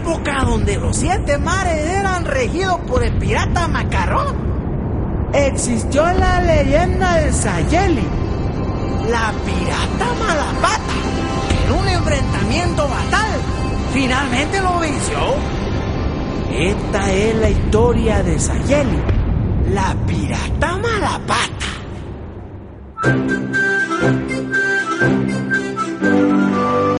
época donde los 7 mares eran regidos por el pirata Macarrón, existió la leyenda de Sayeli, la pirata Malapata, que en un enfrentamiento fatal finalmente lo venció. Esta es la historia de Sayeli, la pirata Malapata.